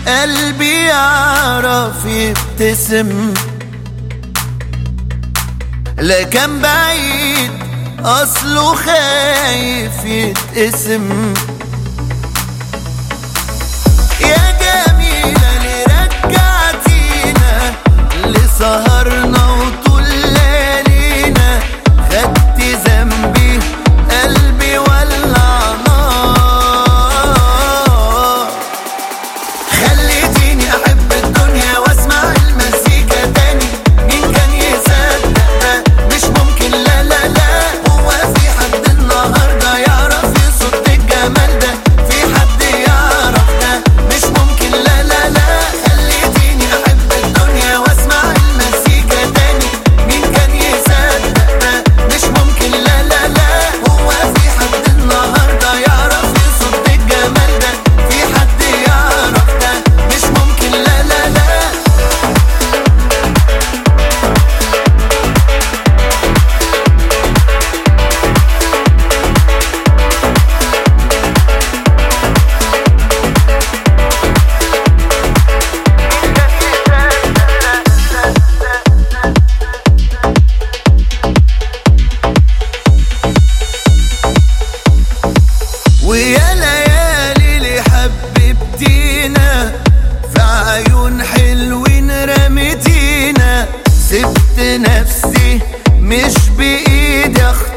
قلبي يعرف يبتسم، لا كان بعيد اصله خايف يتقسم. يا جميلة اللي رجعتينا لسهرنا وطول ليالينا، خدت ذنبي قلبي ولع نار، خليتيني احب الدنيا واسمع المزيكا تاني. مين كان يصدق ده؟ مش ممكن، لا لا لا. هو في حد النهارده يعرف يصد الجمال ده؟ في حد يعرف ده؟ مش ممكن، لا لا لا. خليتيني احب الدنيا واسمع المزيكا تاني. مين كان يصدق ده؟ مش ممكن، لا لا لا. هو في حد النهارده يعرف يصد الجمال ده؟ في حد يعرف ده؟ مش ممكن، لا لا لا. ويا ليالي اللي حببتينا في عيون حلوين رميتينا، سبت نفسي مش بإيدي